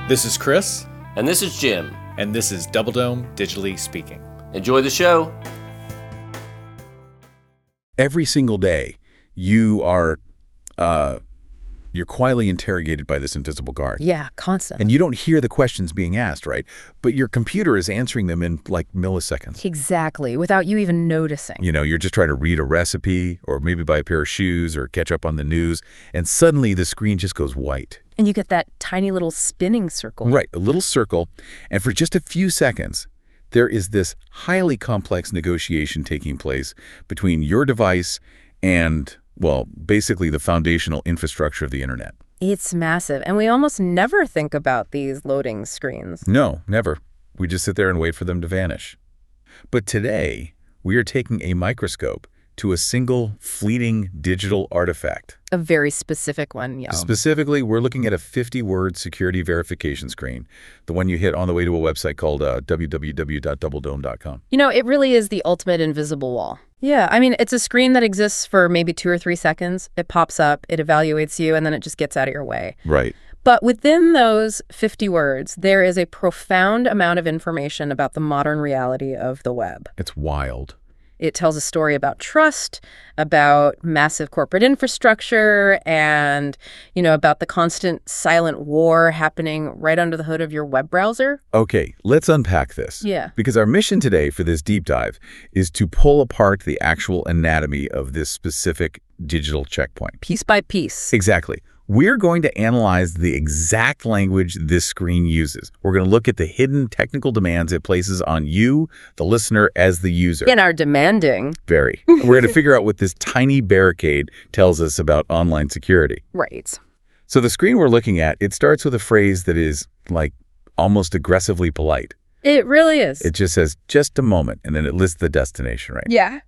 This is Chris. And this is Jim. And this is Double Dome Digitally Speaking. Enjoy the show. Every single day, you're quietly interrogated by this invisible guard. Yeah, constant. And you don't hear the questions being asked, right? But your computer is answering them in like milliseconds. Exactly, without you even noticing. You know, you're just trying to read a recipe or maybe buy a pair of shoes or catch up on the news, and suddenly the screen just goes white. And you get that tiny little spinning circle. Right, a little circle, and for just a few seconds, there is this highly complex negotiation taking place between your device and, well, basically the foundational infrastructure of the internet. It's massive, and we almost never think about these loading screens. No, never. We just sit there and wait for them to vanish. But today, we are taking a microscope to a single fleeting digital artifact. A very specific one, yeah. Specifically, we're looking at a 50-word security verification screen, the one you hit on the way to a website called www.doubledome.com. You know, it really is the ultimate invisible wall. Yeah, I mean, it's a screen that exists for maybe 2 or 3 seconds. It pops up, it evaluates you, and then it just gets out of your way. Right. But within those 50 words, there is a profound amount of information about the modern reality of the web. It's wild. It tells a story about trust, about massive corporate infrastructure, and, you know, about the constant silent war happening right under the hood of your web browser. Okay, let's unpack this. Yeah. Because our mission today for this deep dive is to pull apart the actual anatomy of this specific digital checkpoint. Piece by piece. Exactly. We're going to analyze the exact language this screen uses. We're going to look at the hidden technical demands it places on you, the listener, as the user. And are demanding. Very. We're going to figure out what this tiny barricade tells us about online security. Right. So the screen we're looking at, it starts with a phrase that is like almost aggressively polite. It really is. It just says, just a moment, and then it lists the destination, right? Yeah.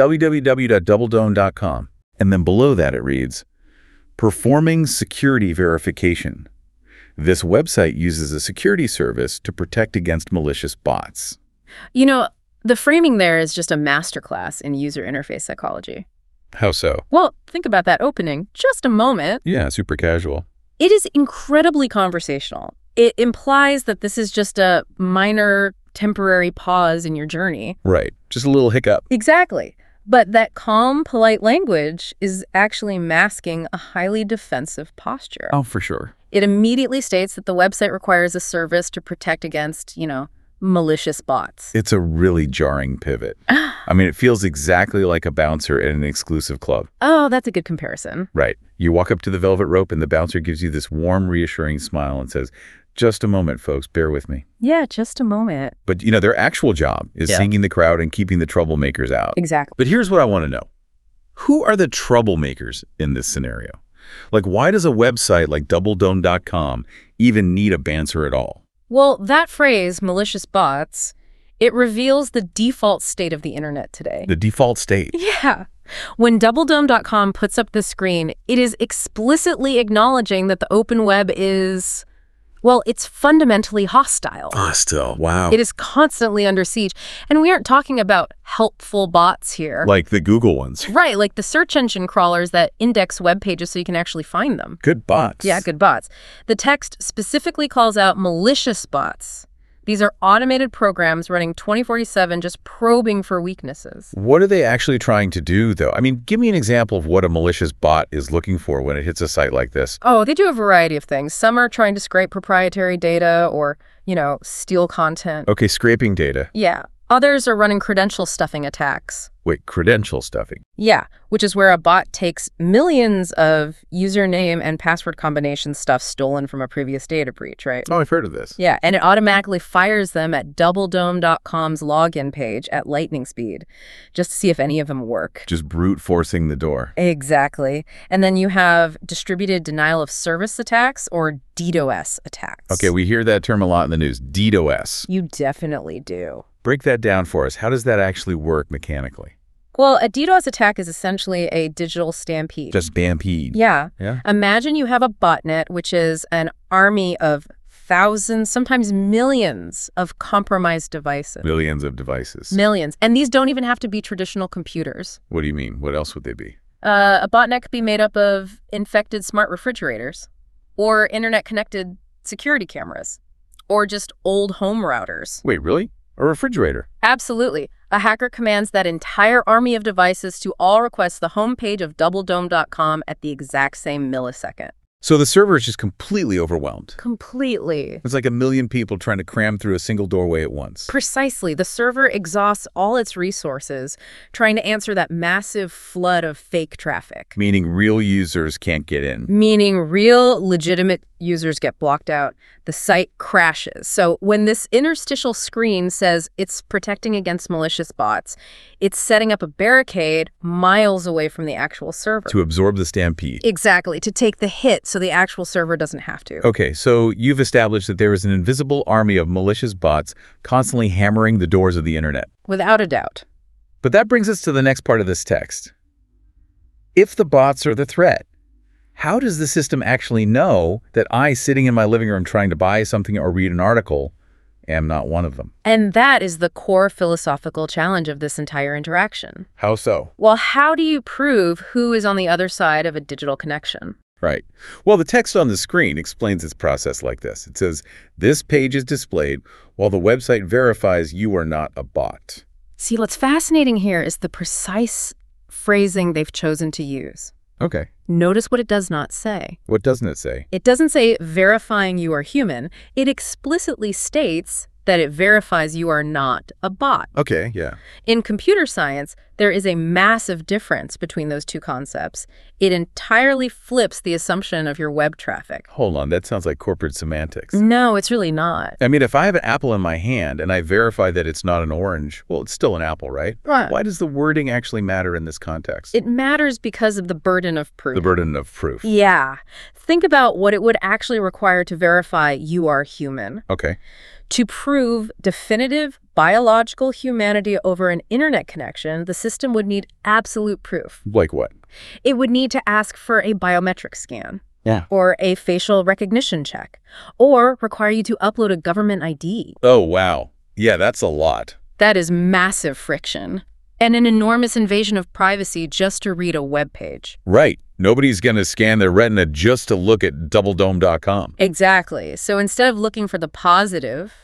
www.doubledome.com. And then below that it reads, performing security verification. This website uses a security service to protect against malicious bots. You know, the framing there is just a masterclass in user interface psychology. How so? Well, think about that opening. Just a moment. Yeah, super casual. It is incredibly conversational. It implies that this is just a minor temporary pause in your journey. Right. Just a little hiccup. Exactly. But that calm, polite language is actually masking a highly defensive posture. Oh, for sure. It immediately states that the website requires a service to protect against, you know, malicious bots. It's a really jarring pivot. I mean, it feels exactly like a bouncer at an exclusive club. Oh, that's a good comparison. Right. You walk up to the velvet rope and the bouncer gives you this warm, reassuring smile and says, just a moment, folks, bear with me. Yeah, just a moment. But, you know, their actual job is singing the crowd and keeping the troublemakers out. Exactly. But here's what I want to know. Who are the troublemakers in this scenario? Like, why does a website like doubledome.com even need a bouncer at all? Well, that phrase, malicious bots, it reveals the default state of the internet today. The default state. Yeah. When doubledome.com puts up the screen, it is explicitly acknowledging that the open web is, well, it's fundamentally hostile. Hostile. Wow. It is constantly under siege. And we aren't talking about helpful bots here. Like the Google ones. Right, like the search engine crawlers that index web pages so you can actually find them. Good bots. Yeah, good bots. The text specifically calls out malicious bots. These are automated programs running 24/7 just probing for weaknesses. What are they actually trying to do, though? I mean, give me an example of what a malicious bot is looking for when it hits a site like this. Oh, they do a variety of things. Some are trying to scrape proprietary data or, you know, steal content. Okay, scraping data. Yeah. Others are running credential stuffing attacks. Wait, credential stuffing. Yeah, which is where a bot takes millions of username and password combination stuff stolen from a previous data breach, right? Oh, I've heard of this. Yeah, and it automatically fires them at doubledome.com's login page at lightning speed, just to see if any of them work. Just brute forcing the door. Exactly. And then you have distributed denial of service attacks or DDoS attacks. Okay, we hear that term a lot in the news, DDoS. You definitely do. Break that down for us. How does that actually work mechanically? Well, a DDoS attack is essentially a digital stampede. Just stampede. Yeah. Yeah. Imagine you have a botnet, which is an army of thousands, sometimes millions of compromised devices. Millions of devices. Millions. And these don't even have to be traditional computers. What do you mean? What else would they be? A botnet could be made up of infected smart refrigerators or internet-connected security cameras or just old home routers. Wait, really? A refrigerator? Absolutely. A hacker commands that entire army of devices to all request the homepage of DoubleDome.com at the exact same millisecond. So the server is just completely overwhelmed. Completely. It's like a million people trying to cram through a single doorway at once. Precisely. The server exhausts all its resources trying to answer that massive flood of fake traffic. Meaning real users can't get in. Meaning real, legitimate users get blocked out. The site crashes. So when this interstitial screen says it's protecting against malicious bots, it's setting up a barricade miles away from the actual server. To absorb the stampede. Exactly. To take the hit so the actual server doesn't have to. Okay, so you've established that there is an invisible army of malicious bots constantly hammering the doors of the internet. Without a doubt. But that brings us to the next part of this text. If the bots are the threat, how does the system actually know that I, sitting in my living room trying to buy something or read an article, am not one of them? And that is the core philosophical challenge of this entire interaction. How so? Well, how do you prove who is on the other side of a digital connection? Right. Well, the text on the screen explains this process like this. It says, this page is displayed while the website verifies you are not a bot. See, what's fascinating here is the precise phrasing they've chosen to use. Okay. Notice what it does not say. What doesn't it say? It doesn't say verifying you are human. It explicitly states that it verifies you are not a bot. Okay, yeah. In computer science, there is a massive difference between those two concepts. It entirely flips the assumption of your web traffic. Hold on, that sounds like corporate semantics. No, it's really not. I mean, if I have an apple in my hand and I verify that it's not an orange, well, it's still an apple, right? Right. Why does the wording actually matter in this context? It matters because of the burden of proof. The burden of proof. Yeah. Think about what it would actually require to verify you are human. Okay. To prove definitive biological humanity over an internet connection, the system would need absolute proof. Like what? It would need to ask for a biometric scan. Yeah. Or a facial recognition check. Or require you to upload a government ID. Oh, wow. Yeah, that's a lot. That is massive friction. And an enormous invasion of privacy just to read a web page. Right. Nobody's going to scan their retina just to look at DoubleDome.com. Exactly. So instead of looking for the positive,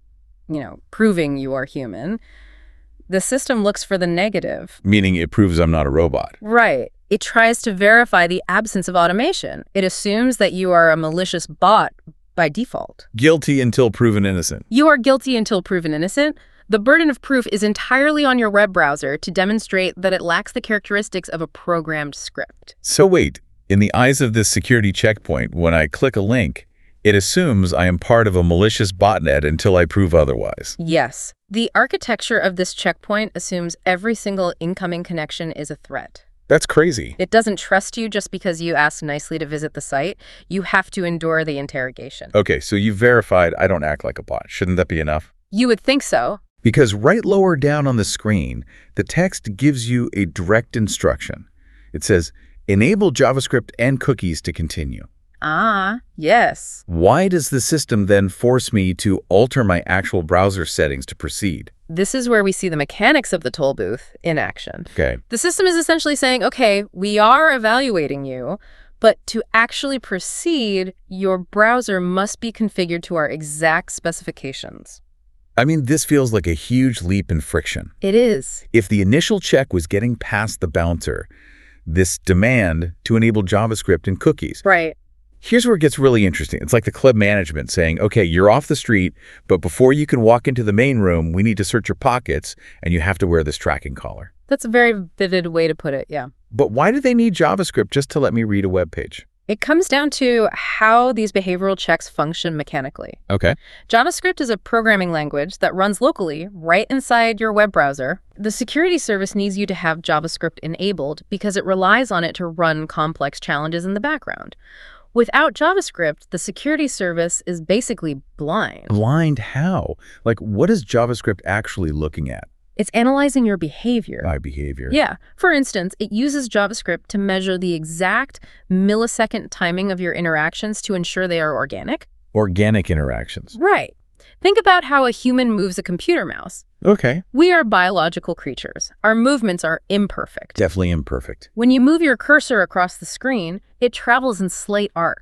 proving you are human, the system looks for the negative. Meaning it proves I'm not a robot. Right. It tries to verify the absence of automation. It assumes that you are a malicious bot by default. Guilty until proven innocent. You are guilty until proven innocent. The burden of proof is entirely on your web browser to demonstrate that it lacks the characteristics of a programmed script. So wait, in the eyes of this security checkpoint, when I click a link, it assumes I am part of a malicious botnet until I prove otherwise. Yes. The architecture of this checkpoint assumes every single incoming connection is a threat. That's crazy. It doesn't trust you just because you asked nicely to visit the site. You have to endure the interrogation. Okay, so you've verified I don't act like a bot. Shouldn't that be enough? You would think so. Because right lower down on the screen, the text gives you a direct instruction. It says, enable JavaScript and cookies to continue. Ah, yes. Why does the system then force me to alter my actual browser settings to proceed? This is where we see the mechanics of the toll booth in action. Okay. The system is essentially saying, okay, we are evaluating you, but to actually proceed, your browser must be configured to our exact specifications. I mean, this feels like a huge leap in friction. It is. If the initial check was getting past the bouncer, this demand to enable JavaScript and cookies. Right. Here's where it gets really interesting. It's like the club management saying, okay, you're off the street, but before you can walk into the main room, we need to search your pockets, and you have to wear this tracking collar. That's a very vivid way to put it, yeah. But why do they need JavaScript just to let me read a web page? It comes down to how these behavioral checks function mechanically. Okay. JavaScript is a programming language that runs locally right inside your web browser. The security service needs you to have JavaScript enabled because it relies on it to run complex challenges in the background. Without JavaScript, the security service is basically blind. Blind how? Like, what is JavaScript actually looking at? It's analyzing your behavior. My behavior. Yeah. For instance, it uses JavaScript to measure the exact millisecond timing of your interactions to ensure they are organic. Organic interactions. Right. Think about how a human moves a computer mouse. Okay. We are biological creatures. Our movements are imperfect. Definitely imperfect. When you move your cursor across the screen, it travels in slight arcs.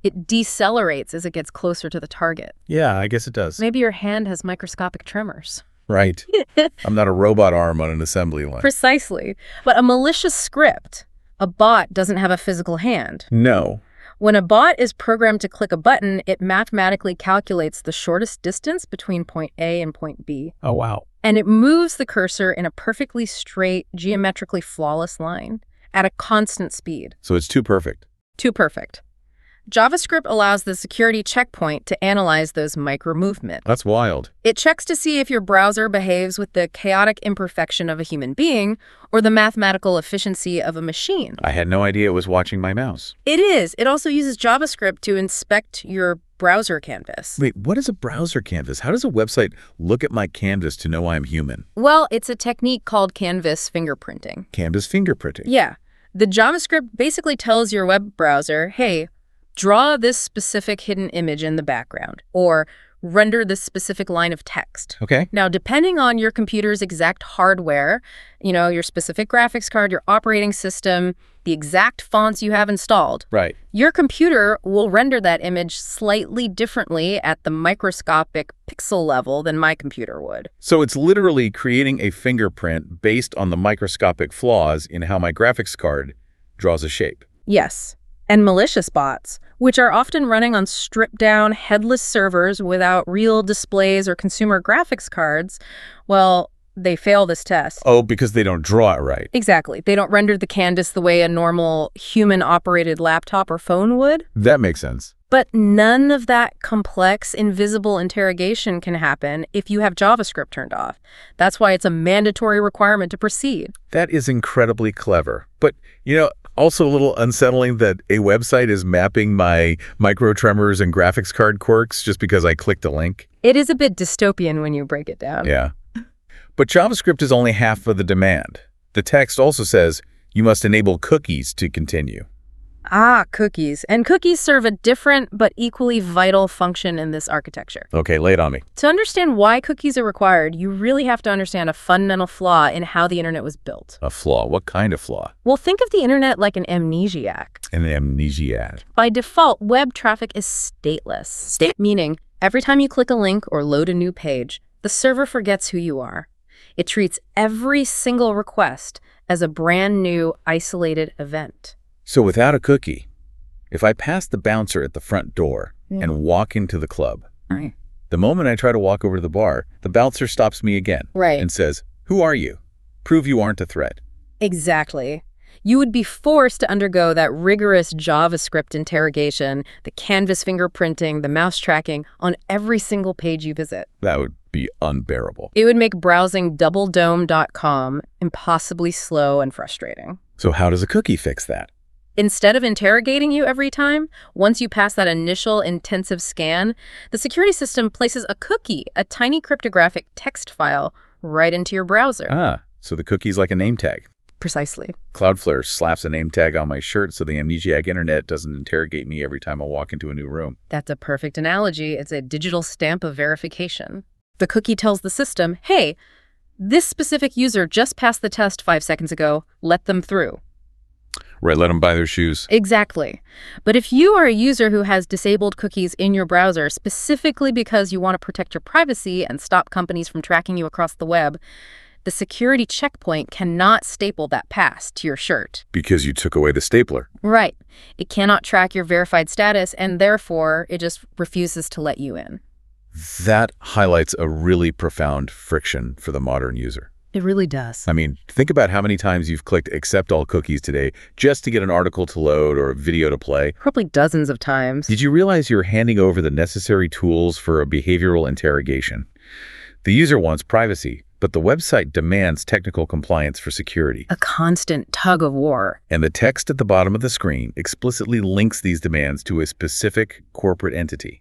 It decelerates as it gets closer to the target. Yeah, I guess it does. Maybe your hand has microscopic tremors. Right. I'm not a robot arm on an assembly line. Precisely. But a malicious script, a bot doesn't have a physical hand. No. When a bot is programmed to click a button, it mathematically calculates the shortest distance between point A and point B. Oh, wow. And it moves the cursor in a perfectly straight, geometrically flawless line at a constant speed. So it's too perfect. Too perfect. JavaScript allows the security checkpoint to analyze those micro-movements. That's wild. It checks to see if your browser behaves with the chaotic imperfection of a human being or the mathematical efficiency of a machine. I had no idea it was watching my mouse. It is. It also uses JavaScript to inspect your browser canvas. Wait, what is a browser canvas? How does a website look at my canvas to know I'm human? Well, it's a technique called canvas fingerprinting. Canvas fingerprinting. Yeah. The JavaScript basically tells your web browser, hey, draw this specific hidden image in the background, or render this specific line of text. Okay. Now, depending on your computer's exact hardware, your specific graphics card, your operating system, the exact fonts you have installed, Right. your computer will render that image slightly differently at the microscopic pixel level than my computer would. So it's literally creating a fingerprint based on the microscopic flaws in how my graphics card draws a shape. Yes. And malicious bots, which are often running on stripped-down, headless servers without real displays or consumer graphics cards, well, they fail this test. Oh, because they don't draw it right. Exactly. They don't render the canvas the way a normal human-operated laptop or phone would. That makes sense. But none of that complex, invisible interrogation can happen if you have JavaScript turned off. That's why it's a mandatory requirement to proceed. That is incredibly clever. But, also a little unsettling that a website is mapping my micro tremors and graphics card quirks just because I clicked a link. It is a bit dystopian when you break it down. Yeah. But JavaScript is only half of the demand. The text also says you must enable cookies to continue. Ah, cookies. And cookies serve a different but equally vital function in this architecture. Okay, lay it on me. To understand why cookies are required, you really have to understand a fundamental flaw in how the internet was built. A flaw? What kind of flaw? Well, think of the internet like an amnesiac. An amnesiac. By default, web traffic is stateless. Meaning, every time you click a link or load a new page, the server forgets who you are. It treats every single request as a brand new, isolated event. So without a cookie, if I pass the bouncer at the front door and walk into the club, Right. the moment I try to walk over to the bar, the bouncer stops me again Right. and says, "Who are you? Prove you aren't a threat." Exactly. You would be forced to undergo that rigorous JavaScript interrogation, the canvas fingerprinting, the mouse tracking on every single page you visit. That would be unbearable. It would make browsing doubledome.com impossibly slow and frustrating. So how does a cookie fix that? Instead of interrogating you every time, once you pass that initial intensive scan, the security system places a cookie, a tiny cryptographic text file, right into your browser. Ah, so the cookie's like a name tag. Precisely. Cloudflare slaps a name tag on my shirt so the amnesiac internet doesn't interrogate me every time I walk into a new room. That's a perfect analogy. It's a digital stamp of verification. The cookie tells the system, hey, this specific user just passed the test 5 seconds ago. Let them through. Right, let them buy their shoes. Exactly. But if you are a user who has disabled cookies in your browser specifically because you want to protect your privacy and stop companies from tracking you across the web, the security checkpoint cannot staple that pass to your shirt. Because you took away the stapler. Right. It cannot track your verified status, and therefore it just refuses to let you in. That highlights a really profound friction for the modern user. It really does. I mean, think about how many times you've clicked accept all cookies today just to get an article to load or a video to play. Probably dozens of times. Did you realize you're handing over the necessary tools for a behavioral interrogation? The user wants privacy, but the website demands technical compliance for security. A constant tug of war. And the text at the bottom of the screen explicitly links these demands to a specific corporate entity.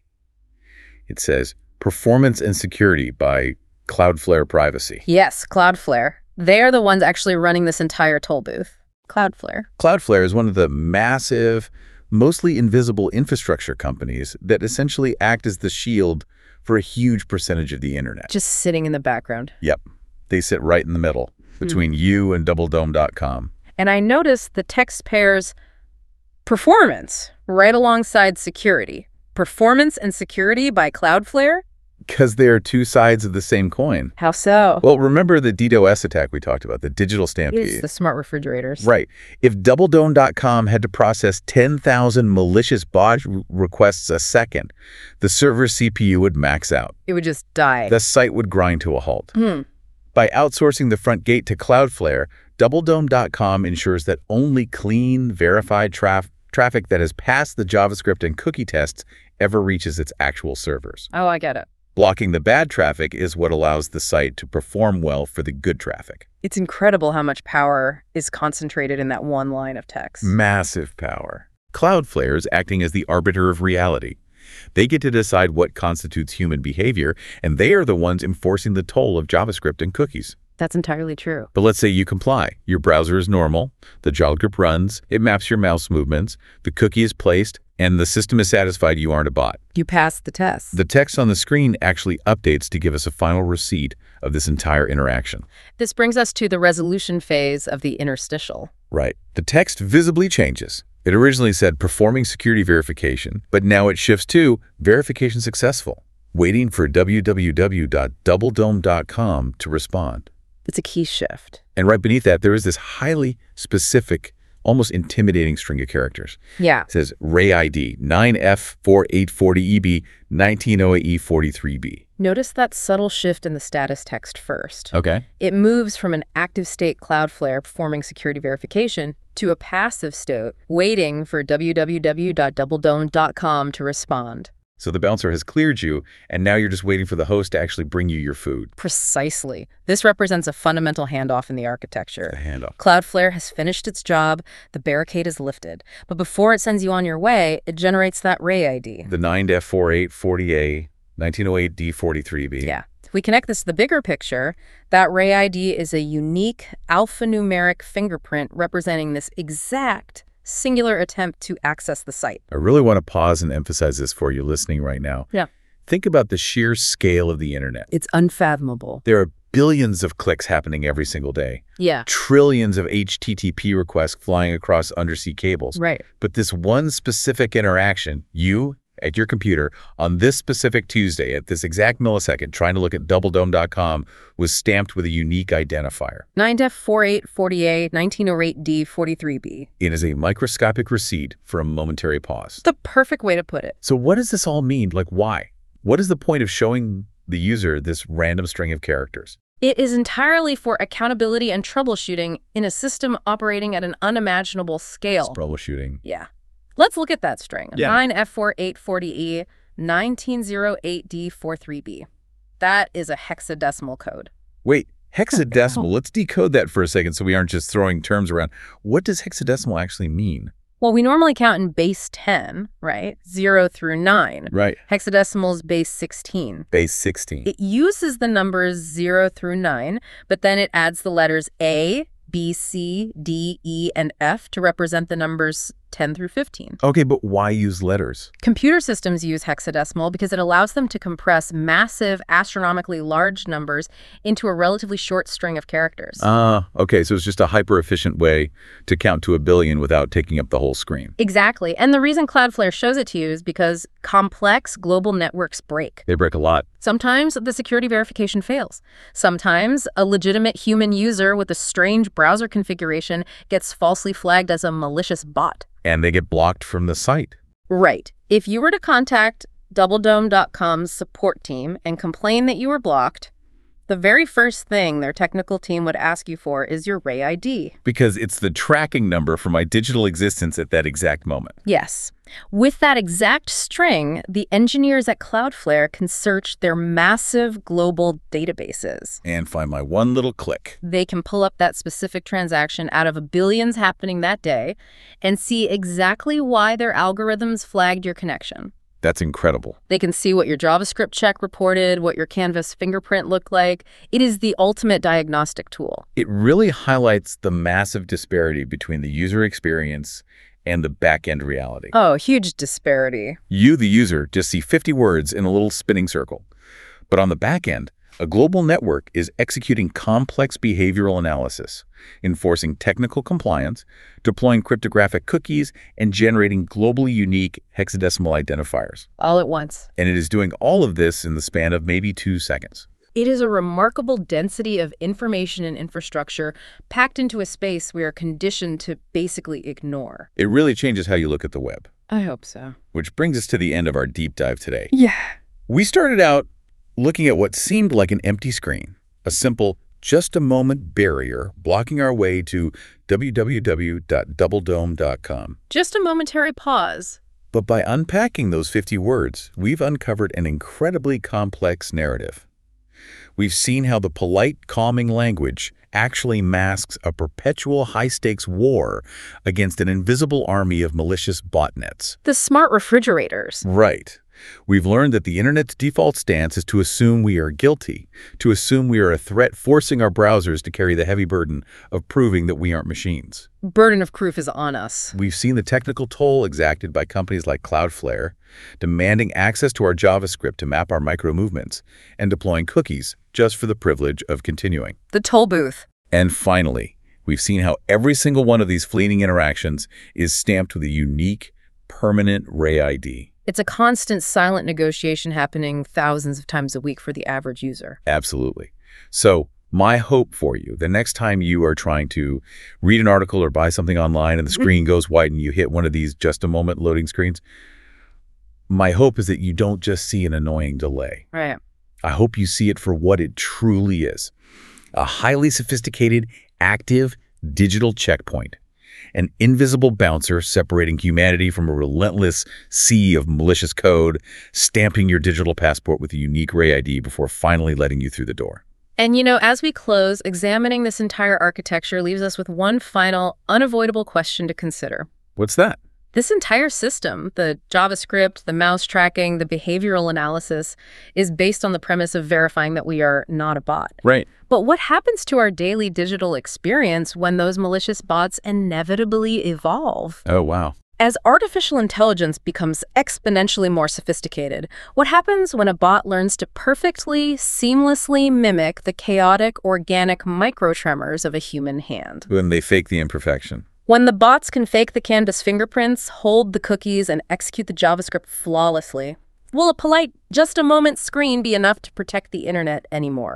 It says, Performance and Security by Cloudflare Privacy. Yes, Cloudflare. They are the ones actually running this entire toll booth. Cloudflare. Cloudflare is one of the massive, mostly invisible infrastructure companies that essentially act as the shield for a huge percentage of the internet. Just sitting in the background. Yep. They sit right in the middle between you and DoubleDome.com. And I noticed the text pair's performance right alongside security. Performance and security by Cloudflare? Because they are two sides of the same coin. How so? Well, remember the DDoS attack we talked about, the digital stampede? It's the smart refrigerators. Right. If DoubleDome.com had to process 10,000 malicious bot requests a second, the server's CPU would max out. It would just die. The site would grind to a halt. By outsourcing the front gate to Cloudflare, DoubleDome.com ensures that only clean, verified traffic that has passed the JavaScript and cookie tests ever reaches its actual servers. Oh, I get it. Blocking the bad traffic is what allows the site to perform well for the good traffic. It's incredible how much power is concentrated in that one line of text. Massive power. Cloudflare is acting as the arbiter of reality. They get to decide what constitutes human behavior, and they are the ones enforcing the toll of JavaScript and cookies. That's entirely true. But let's say you comply. Your browser is normal, the JavaScript runs, it maps your mouse movements, the cookie is placed, and the system is satisfied you aren't a bot. You passed the test. The text on the screen actually updates to give us a final receipt of this entire interaction. This brings us to the resolution phase of the interstitial. Right. The text visibly changes. It originally said performing security verification, but now it shifts to verification successful, waiting for www.doubledome.com to respond. It's a key shift. And right beneath that, there is this highly specific, almost intimidating string of characters. Yeah. It says Ray ID 9F4840EB 1908E43B. Notice that subtle shift in the status text first. Okay. It moves from an active state Cloudflare performing security verification to a passive state waiting for www.doubledome.com to respond. So the bouncer has cleared you, and now you're just waiting for the host to actually bring you your food. Precisely. This represents a fundamental handoff in the architecture. The handoff. Cloudflare has finished its job, the barricade is lifted. But before it sends you on your way, it generates that Ray ID. The 9F4840A 1908D43B. Yeah. If we connect this to the bigger picture, that Ray ID is a unique alphanumeric fingerprint representing this exact singular attempt to access the site. I really want to pause and emphasize this for you listening right now. Yeah. Think about the sheer scale of the internet. It's unfathomable. There are billions of clicks happening every single day. Yeah. Trillions of HTTP requests flying across undersea cables. Right. But this one specific interaction, you at your computer on this specific Tuesday at this exact millisecond trying to look at doubledome.com was stamped with a unique identifier. 9Def4840A 1908D43B. It is a microscopic receipt for a momentary pause. The perfect way to put it. So what does this all mean? Like, why? What is the point of showing the user this random string of characters? It is entirely for accountability and troubleshooting in a system operating at an unimaginable scale. Troubleshooting. Yeah. Let's look at that string. Yeah. 9F4840E 1908D43B. That is a hexadecimal code. Wait, hexadecimal. Let's decode that for a second so we aren't just throwing terms around. What does hexadecimal actually mean? Well, we normally count in base 10, right? 0 through 9. Right. Hexadecimal is base 16. Base 16. It uses the numbers 0 through 9, but then it adds the letters A, B, C, D, E, and F to represent the numbers 10 through 15. Okay, but why use letters? Computer systems use hexadecimal because it allows them to compress massive, astronomically large numbers into a relatively short string of characters. Okay, so it's just a hyper-efficient way to count to a billion without taking up the whole screen. Exactly. And the reason Cloudflare shows it to you is because complex global networks break. They break a lot. Sometimes the security verification fails. Sometimes a legitimate human user with a strange browser configuration gets falsely flagged as a malicious bot. And they get blocked from the site. Right. If you were to contact DoubleDome.com's support team and complain that you were blocked, the very first thing their technical team would ask you for is your Ray ID. Because it's the tracking number for my digital existence at that exact moment. Yes. With that exact string, the engineers at Cloudflare can search their massive global databases. And find my one little click. They can pull up that specific transaction out of billions happening that day and see exactly why their algorithms flagged your connection. That's incredible. They can see what your JavaScript check reported, what your Canvas fingerprint looked like. It is the ultimate diagnostic tool. It really highlights the massive disparity between the user experience and the back-end reality. Oh, huge disparity. You, the user, just see 50 words in a little spinning circle. But on the back end, A global network is executing complex behavioral analysis, enforcing technical compliance, deploying cryptographic cookies, and generating globally unique hexadecimal identifiers. All at once. And it is doing all of this in the span of maybe 2 seconds. It is a remarkable density of information and infrastructure packed into a space we are conditioned to basically ignore. It really changes how you look at the web. I hope so. Which brings us to the end of our deep dive today. Yeah. We started out looking at what seemed like an empty screen, a simple just-a-moment barrier blocking our way to www.doubledome.com. Just a momentary pause. But by unpacking those 50 words, we've uncovered an incredibly complex narrative. We've seen how the polite, calming language actually masks a perpetual high-stakes war against an invisible army of malicious botnets. The smart refrigerators. Right. We've learned that the Internet's default stance is to assume we are guilty, to assume we are a threat forcing our browsers to carry the heavy burden of proving that we aren't machines. Burden of proof is on us. We've seen the technical toll exacted by companies like Cloudflare, demanding access to our JavaScript to map our micro-movements, and deploying cookies just for the privilege of continuing. The toll booth. And finally, we've seen how every single one of these fleeting interactions is stamped with a unique, permanent Ray ID. It's a constant silent negotiation happening thousands of times a week for the average user. Absolutely. So my hope for you, the next time you are trying to read an article or buy something online and the screen goes white and you hit one of these just-a-moment loading screens, my hope is that you don't just see an annoying delay. Right. I hope you see it for what it truly is. A highly sophisticated, active digital checkpoint. An invisible bouncer separating humanity from a relentless sea of malicious code, stamping your digital passport with a unique Ray ID before finally letting you through the door. And as we close, examining this entire architecture leaves us with one final, unavoidable question to consider. What's that? This entire system, the JavaScript, the mouse tracking, the behavioral analysis, is based on the premise of verifying that we are not a bot. Right. But what happens to our daily digital experience when those malicious bots inevitably evolve? Oh, wow. As artificial intelligence becomes exponentially more sophisticated, what happens when a bot learns to perfectly, seamlessly mimic the chaotic, organic microtremors of a human hand? When they fake the imperfection. When the bots can fake the canvas fingerprints, hold the cookies, and execute the JavaScript flawlessly, will a polite, just-a-moment screen be enough to protect the internet anymore?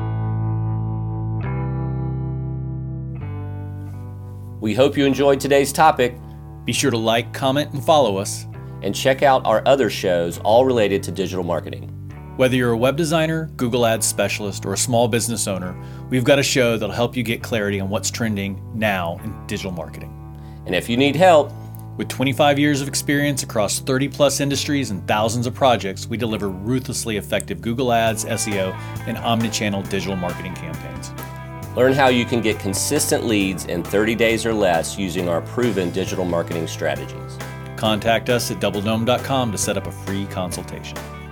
We hope you enjoyed today's topic, Be sure to like, comment, and follow us. and check out our other shows all related to digital marketing. Whether you're a web designer, Google Ads specialist, or a small business owner, we've got a show that'll help you get clarity on what's trending now in digital marketing. And if you need help, With 25 years of experience across 30-plus industries and thousands of projects, we deliver ruthlessly effective Google Ads, SEO, and omnichannel digital marketing campaigns. learn how you can get consistent leads in 30 days or less using our proven digital marketing strategies. Contact us at doubledome.com to set up a free consultation.